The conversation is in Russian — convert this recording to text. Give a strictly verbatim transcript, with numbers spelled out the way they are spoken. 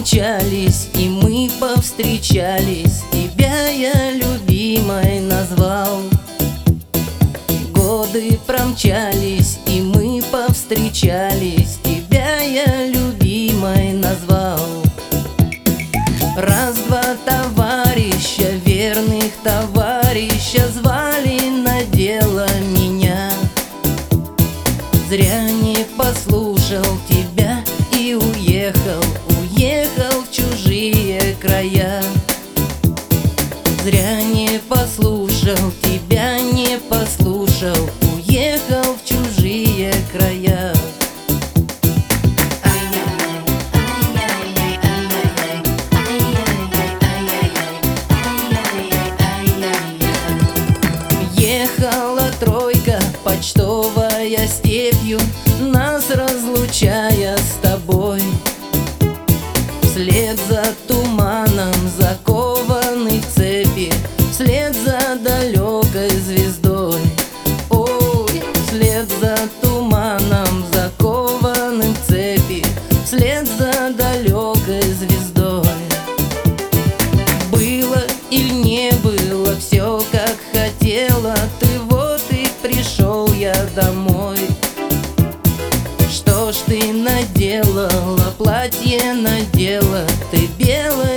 промчались, и мы повстречались. Тебя я любимой назвал. Годы промчались, и мы повстречались. Тебя я любимой назвал. Раз-два товарища, верных товарища, звали на дело меня. Зря не послушал тебя и уехал, уехал в чужие края. Зря не послушал тебя, не послушал, уехал в чужие края. Ехала тройка, почтовая степью, нас разлучая с тобой. Вслед за туманом закованы в цепи, вслед за далекой звездой. Ой, вслед за туманом закованным в цепи, вслед за далекой звездой. Было или не было все, как хотела ты, вот и пришел я домой. Что ж ты наделала, платье надела ты белое